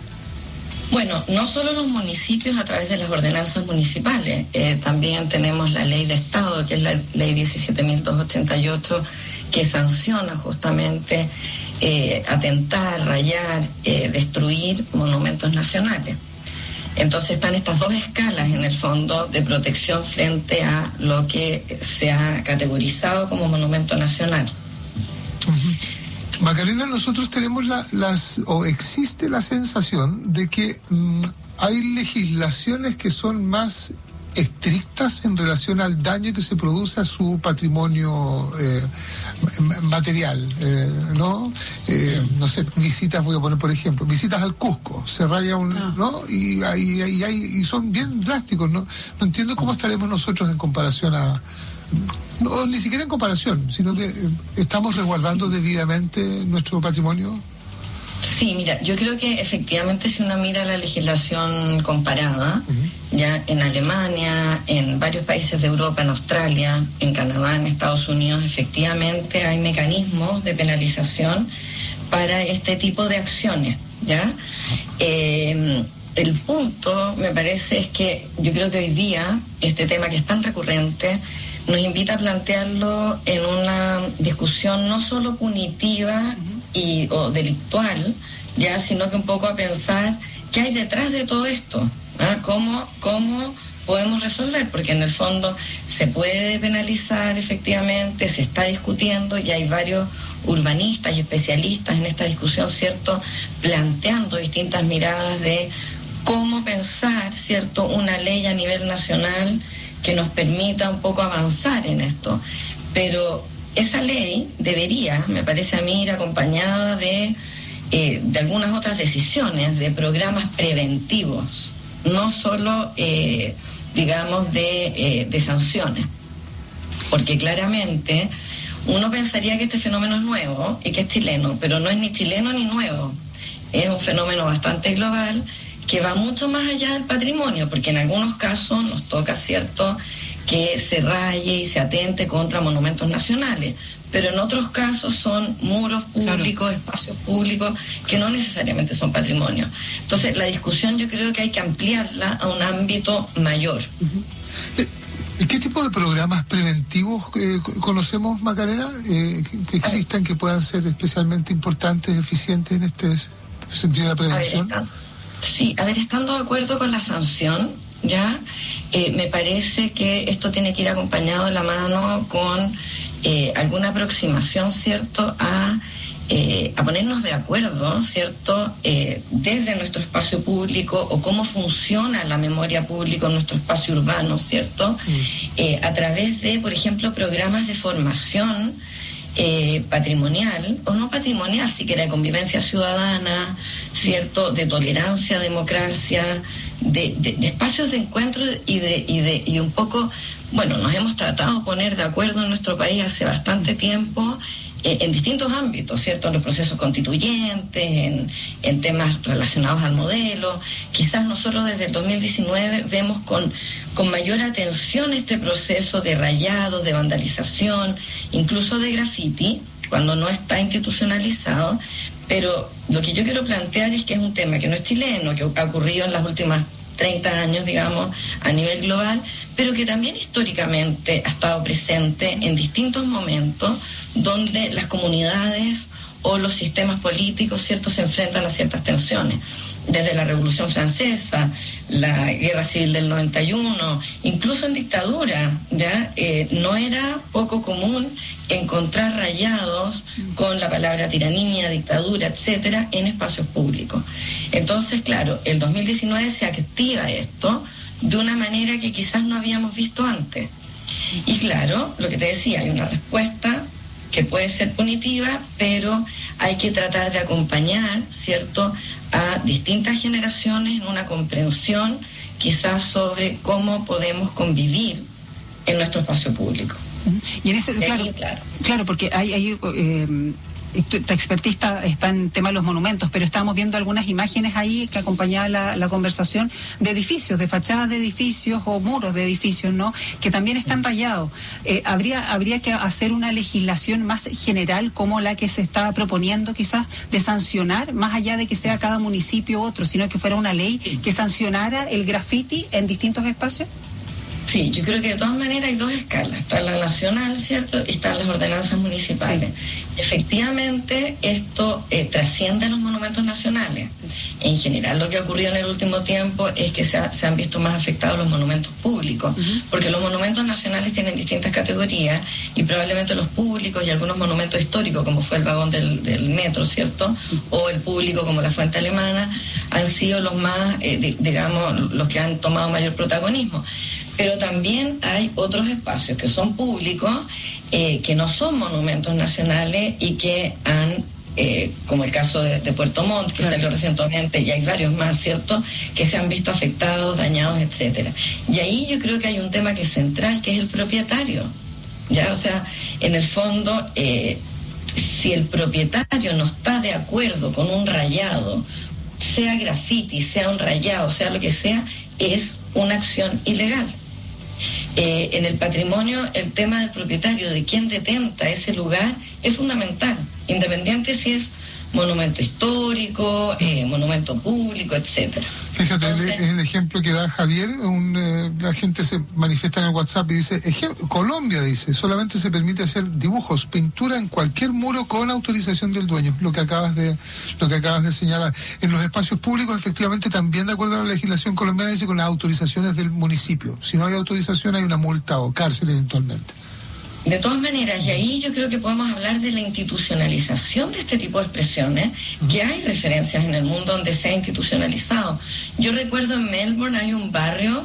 Bueno, no solo los municipios a través de las ordenanzas municipales, también tenemos la ley de Estado, que es la ley 17.288, que sanciona justamente atentar, rayar, destruir monumentos nacionales. Entonces están estas dos escalas en el fondo de protección frente a lo que se ha categorizado como monumento nacional. Uh-huh. Macarena, nosotros tenemos existe la sensación de que hay legislaciones que son más estrictas en relación al daño que se produce a su patrimonio material, ¿no? No sé, visitas, voy a poner por ejemplo, visitas al Cusco, se raya ¿no? Y son bien drásticos, ¿no? No entiendo cómo estaremos nosotros en comparación a... No, ni siquiera en comparación, sino que estamos resguardando debidamente nuestro patrimonio. Sí, mira, yo creo que efectivamente si uno mira la legislación comparada, ya en Alemania, en varios países de Europa, en Australia, en Canadá, en Estados Unidos, efectivamente hay mecanismos de penalización para este tipo de acciones, ¿ya? El punto, me parece, es que yo creo que hoy día este tema que es tan recurrente nos invita a plantearlo en una discusión no solo punitiva o delictual, ya, sino que un poco a pensar qué hay detrás de todo esto, ¿ah? ¿Cómo podemos resolver? Porque en el fondo se puede penalizar efectivamente, se está discutiendo y hay varios urbanistas y especialistas en esta discusión, ¿cierto?, planteando distintas miradas de cómo pensar, ¿cierto?, una ley a nivel nacional que nos permita un poco avanzar en esto. Pero esa ley debería, me parece a mí, ir acompañada de algunas otras decisiones, de programas preventivos, no solo, digamos, de sanciones. Porque claramente uno pensaría que este fenómeno es nuevo y que es chileno, pero no es ni chileno ni nuevo. Es un fenómeno bastante global que va mucho más allá del patrimonio, porque en algunos casos nos toca, ¿cierto?, que se raye y se atente contra monumentos nacionales, pero en otros casos son muros públicos, espacios públicos, que no necesariamente son patrimonio. Entonces, la discusión yo creo que hay que ampliarla a un ámbito mayor. ¿Y qué tipo de programas preventivos conocemos, Macarena, que existan, que puedan ser especialmente importantes, eficientes en este sentido de la prevención? Estando de acuerdo con la sanción, ya me parece que esto tiene que ir acompañado de la mano con alguna aproximación, ¿cierto?, a ponernos de acuerdo, ¿cierto?, desde nuestro espacio público, o cómo funciona la memoria pública en nuestro espacio urbano, ¿cierto?, a través de, por ejemplo, programas de formación patrimonial, o no patrimonial, siquiera de convivencia ciudadana, ¿cierto?, de tolerancia, democracia, de espacios de encuentro y un poco, bueno, nos hemos tratado de poner de acuerdo en nuestro país hace bastante tiempo, en distintos ámbitos, ¿cierto?, en los procesos constituyentes, en temas relacionados al modelo. Quizás nosotros desde el 2019 vemos con mayor atención este proceso de rayados, de vandalización, incluso de graffiti, cuando no está institucionalizado. Pero lo que yo quiero plantear es que es un tema que no es chileno, que ha ocurrido en las últimas 30 años, digamos, a nivel global, pero que también históricamente ha estado presente en distintos momentos donde las comunidades o los sistemas políticos, ¿cierto?, se enfrentan a ciertas tensiones. Desde la Revolución Francesa, la Guerra Civil del 91, incluso en dictadura, ¿ya? No era poco común encontrar rayados con la palabra tiranía, dictadura, etcétera, en espacios públicos. Entonces, claro, el 2019 se activa esto de una manera que quizás no habíamos visto antes. Y claro, lo que te decía, hay una respuesta que puede ser punitiva, pero hay que tratar de acompañar, ¿cierto?, a distintas generaciones en una comprensión quizás sobre cómo podemos convivir en nuestro espacio público. Y en ese, claro, porque hay tu expertise está en tema de los monumentos, pero estábamos viendo algunas imágenes ahí que acompañaban la conversación de edificios, de fachadas de edificios o muros de edificios, ¿no?, que también están rayados. Habría que hacer una legislación más general como la que se está proponiendo, quizás, de sancionar, más allá de que sea cada municipio u otro, sino que fuera una ley que sancionara el graffiti en distintos espacios. Sí, yo creo que de todas maneras hay dos escalas. Está la nacional, ¿cierto?, y están las ordenanzas municipales. Sí. Efectivamente, esto trasciende a los monumentos nacionales. En general, lo que ha ocurrido en el último tiempo es que se han visto más afectados los monumentos públicos, porque los monumentos nacionales tienen distintas categorías, y probablemente los públicos y algunos monumentos históricos, como fue el vagón del metro, ¿cierto?, o el público como la Fuente Alemana, han sido los más, digamos, los que han tomado mayor protagonismo. Pero también hay otros espacios que son públicos, que no son monumentos nacionales y que han, como el caso de Puerto Montt, que salió recientemente, y hay varios más, ¿cierto?, que se han visto afectados, dañados, etcétera. Y ahí yo creo que hay un tema que es central, que es el propietario. ¿Ya? O sea, en el fondo, si el propietario no está de acuerdo con un rayado, sea graffiti, sea un rayado, sea lo que sea, es una acción ilegal. En el patrimonio, el tema del propietario, de quien detenta ese lugar, es fundamental, independiente si es monumento histórico, monumento público, etcétera. Fíjate, el ejemplo que da Javier, la gente se manifiesta en el WhatsApp y dice, Colombia dice, solamente se permite hacer dibujos, pintura en cualquier muro con autorización del dueño, lo que acabas de señalar. En los espacios públicos, efectivamente, también de acuerdo a la legislación colombiana, dice con las autorizaciones del municipio. Si no hay autorización, hay una multa o cárcel eventualmente. De todas maneras, y ahí yo creo que podemos hablar de la institucionalización de este tipo de expresiones, que hay referencias en el mundo donde se ha institucionalizado. Yo recuerdo en Melbourne hay un barrio,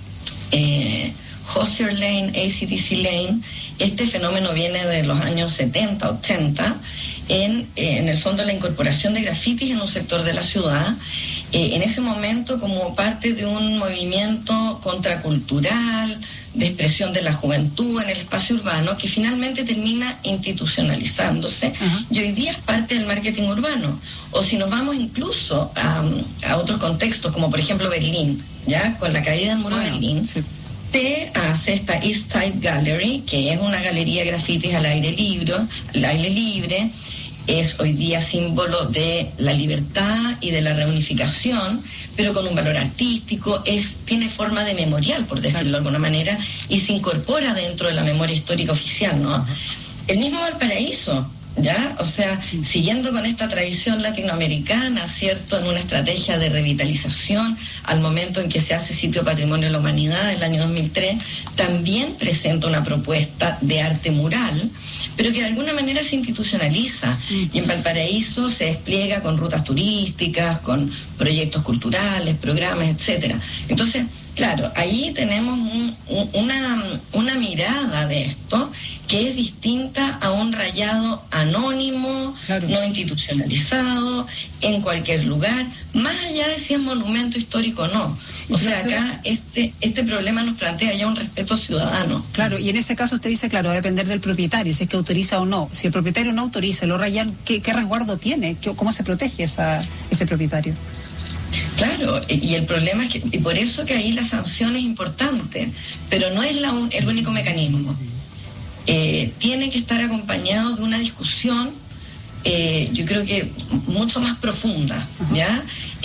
Hosier Lane, ACDC Lane. Este fenómeno viene de los años 70, 80, en el fondo la incorporación de grafitis en un sector de la ciudad, en ese momento como parte de un movimiento contracultural, de expresión de la juventud en el espacio urbano, que finalmente termina institucionalizándose y hoy día es parte del marketing urbano. O si nos vamos incluso a otros contextos, como por ejemplo Berlín, ya con la caída del muro de Berlín, se hace esta East Side Gallery, que es una galería de grafitis al aire libre, es hoy día símbolo de la libertad y de la reunificación, pero con un valor artístico, tiene forma de memorial, por decirlo de alguna manera, y se incorpora dentro de la memoria histórica oficial, ¿no? El mismo Valparaíso, ¿ya? O sea, siguiendo con esta tradición latinoamericana, ¿cierto? En una estrategia de revitalización, al momento en que se hace sitio Patrimonio de la Humanidad, el año 2003, también presenta una propuesta de arte mural, pero que de alguna manera se institucionaliza, y en Valparaíso se despliega con rutas turísticas, con proyectos culturales, programas, etcétera. Entonces, claro, ahí tenemos una mirada de esto que es distinta a un rayado anónimo, no institucionalizado, en cualquier lugar, más allá de si es monumento histórico o no. O sea, acá este problema nos plantea ya un respeto ciudadano. Claro, y en ese caso usted dice, claro, va a depender del propietario, si es que autoriza o no. Si el propietario no autoriza, lo rayan, ¿qué resguardo tiene? ¿Cómo se protege ese propietario? Claro, y el problema es que, y por eso que ahí la sanción es importante, pero no es el único mecanismo. Tiene que estar acompañado de una discusión, yo creo que mucho más profunda, ¿ya?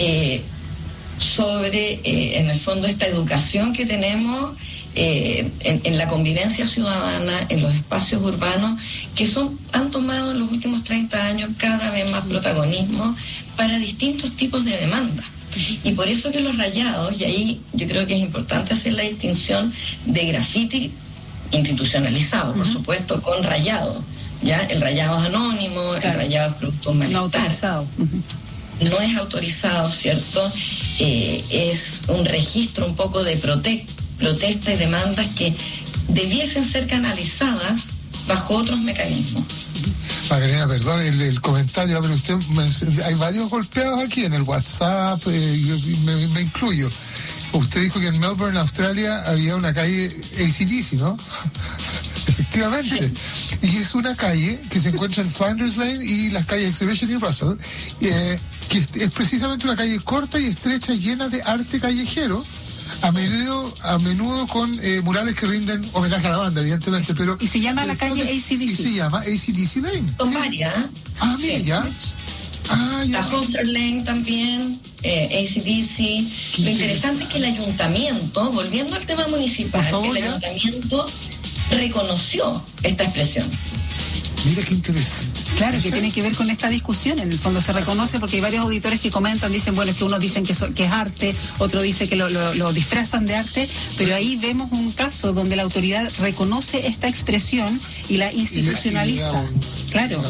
Sobre, en el fondo, esta educación que tenemos en la convivencia ciudadana, en los espacios urbanos, que han tomado en los últimos 30 años cada vez más protagonismo para distintos tipos de demandas. Y por eso que los rayados, y ahí yo creo que es importante hacer la distinción de graffiti institucionalizado, por supuesto, con rayado, ¿ya? El rayado es anónimo, el rayado es producto malestar. No autorizado. No es autorizado, ¿cierto? Es un registro un poco de protesta y demandas que debiesen ser canalizadas bajo otros mecanismos. Macarena, perdón, el comentario, pero usted, hay varios golpeados aquí en el WhatsApp, me incluyo. Usted dijo que en Melbourne, Australia, había una calle AC/DC, ¿no? Efectivamente. Y es una calle que se encuentra en Flinders Lane y las calles Exhibition y Russell, que es precisamente una calle corta y estrecha, llena de arte callejero, a menudo con murales que rinden homenaje a la banda, evidentemente, pero... Y se llama la calle AC/DC. Y se llama AC/DC Lane. Son varias. Ah, mira, sí. Ya. La Hofstra Lane también, AC/DC. Lo interesante es que el ayuntamiento, volviendo al tema municipal, el ayuntamiento reconoció esta expresión. Mira qué interesante. Claro, que tiene que ver con esta discusión, en el fondo se reconoce, porque hay varios auditores que comentan, dicen, bueno, es que unos dicen que es arte, otro dice que lo disfrazan de arte, pero ahí vemos un caso donde la autoridad reconoce esta expresión y la institucionaliza. Claro.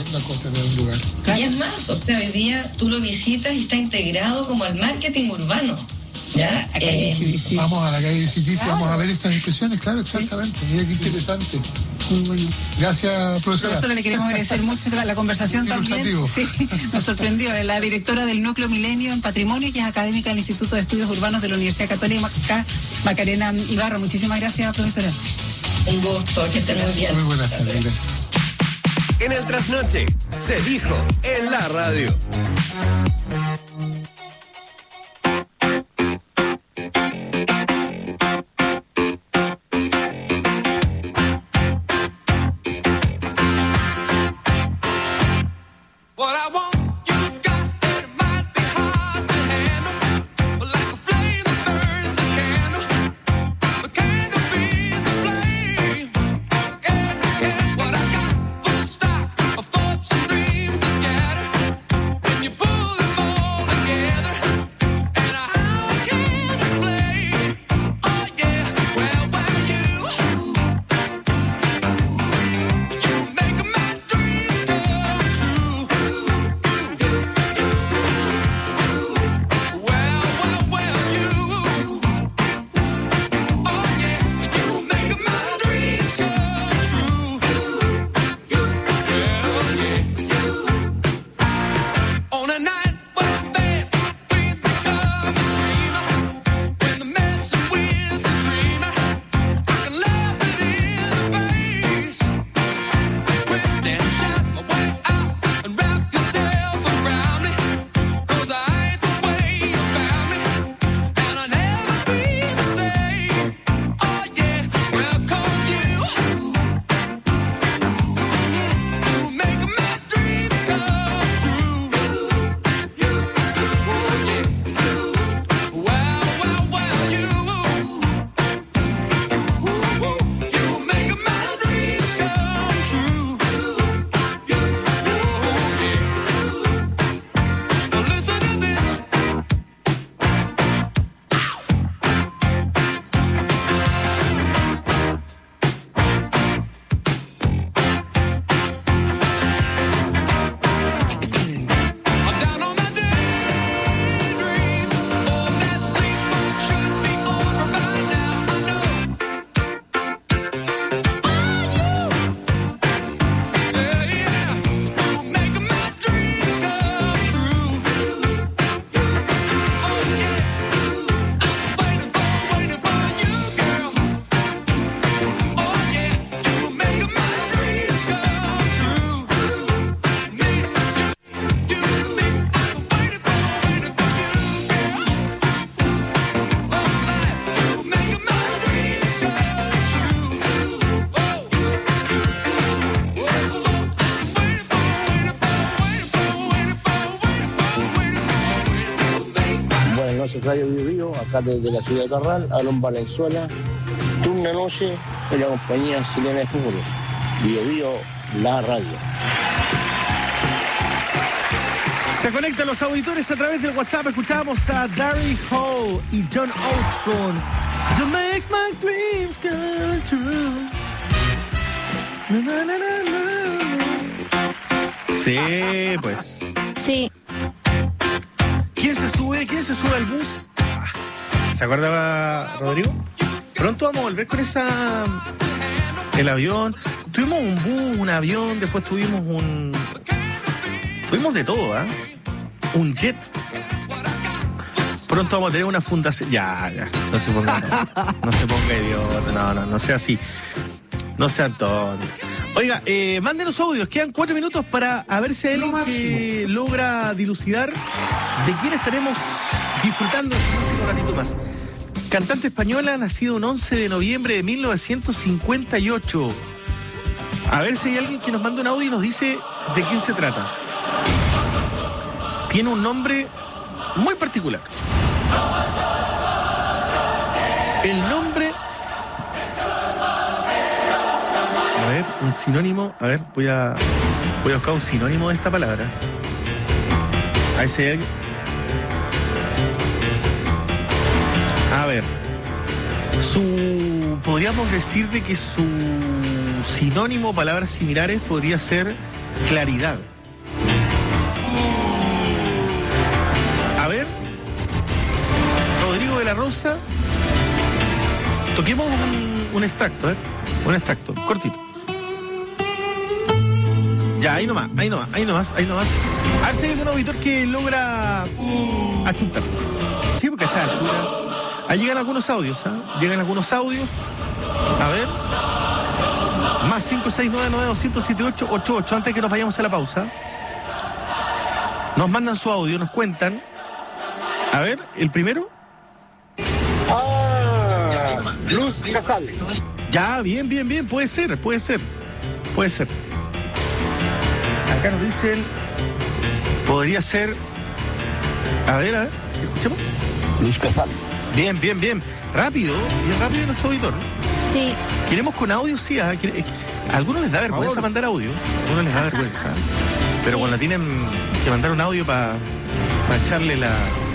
Y es más, o sea, hoy día tú lo visitas y está integrado como al marketing urbano. ¿Ya? Vamos a la calle AC/DC, vamos a ver estas expresiones, claro, exactamente. Mira qué interesante. Muy bueno. Gracias, profesora. Profesora, le queremos agradecer mucho la conversación también. Sí, nos sorprendió. La directora del Núcleo Milenio en Patrimonio, que es académica del Instituto de Estudios Urbanos de la Universidad Católica, Macarena Ibarra. Muchísimas gracias, profesora. Un gusto, que estén muy bien. Muy buenas tardes, gracias. En el Trasnoche, se dijo en la radio. Full stock of thoughts and dreams to scatter. When you pull them noches, Radio Bio Bio, acá desde la ciudad de Parral, Aaron Valenzuela. Turna noche en la compañía chilena de fútbol. Bio Bio, la radio. Se conectan los auditores a través del WhatsApp. Escuchamos a Darry Hall y John Oates con You Make My Dreams Come True. Na, na, na, na. Sí, pues. Sí. ¿Quién se sube al bus? ¿Se acordaba, Rodrigo? Pronto vamos a volver con el avión. Tuvimos un bus, un avión, después tuvimos de todo, ¿ah? Un jet. Pronto vamos a tener una fundación. Ya, no se ponga idiota, no sea así. No sea Antonio. Oiga, mándenos audios, quedan 4 minutos para a ver si hay alguien que logra dilucidar de quién estaremos disfrutando de su música un ratito más. Cantante española, nacida un 11 de noviembre de 1958. A ver si hay alguien que nos manda un audio y nos dice de quién se trata. Tiene un nombre muy particular. El nombre... A ver, un sinónimo. A ver, voy a buscar un sinónimo de esta palabra. A ver si hay alguien. A ver. Podríamos decir de que su sinónimo, palabras similares, podría ser claridad. A ver. Rodrigo de la Rosa. Toquemos un extracto, un extracto, cortito. Ya, ahí nomás. A ver si hay algún auditor que logra achuntar. Sí, porque está a la altura. Ahí llegan algunos audios, A ver. Más 569-9200-7888. Antes que nos vayamos a la pausa. Nos mandan su audio, nos cuentan. A ver, el primero. Luz Casal. Ya, bien. Puede ser. Acá nos dicen. Podría ser. A ver, escuchemos. Luz Casal. Bien. Rápido nuestro auditor. Sí. Queremos con audio, sí. A algunos les da vergüenza mandar audio. Pero cuando tienen que mandar un audio para echarle la...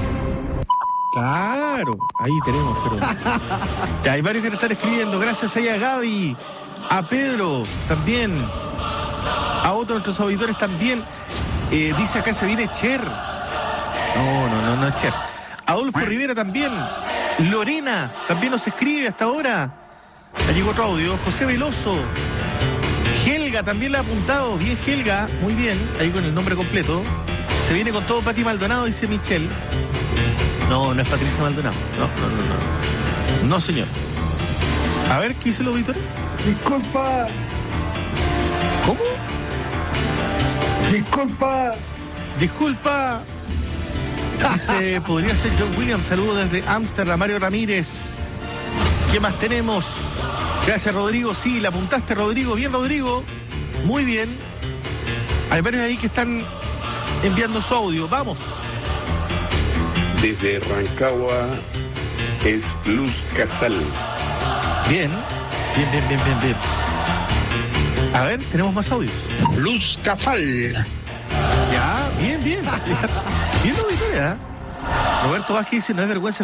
Claro, ahí tenemos, pero... Ya hay varios que te están escribiendo. Gracias ahí a Gaby, a Pedro también, a otros de nuestros auditores también. Dice acá se viene Cher. No es Cher. Adolfo Rivera también. Lorena también nos escribe hasta ahora. Allí llegó otro audio. José Veloso. Helga también la ha apuntado. Bien, Helga. Muy bien. Ahí con el nombre completo. Se viene con todo Pati Maldonado, dice Michelle. No es Patricia Maldonado. No, señor. A ver, ¿qué dice el auditor? Disculpa. ¿Cómo? Disculpa. Dice, podría ser John Williams. Saludos desde Ámsterdam, Mario Ramírez. ¿Qué más tenemos? Gracias, Rodrigo. Sí, la apuntaste, Rodrigo. Bien, Rodrigo. Muy bien. Hay varios ahí que están enviando su audio. Vamos. Desde Rancagua es Luz Casal. Bien. A ver, tenemos más audios. Luz Casal. Ya, bien. Bien, auditoría. Roberto Vázquez dice, no es vergüenza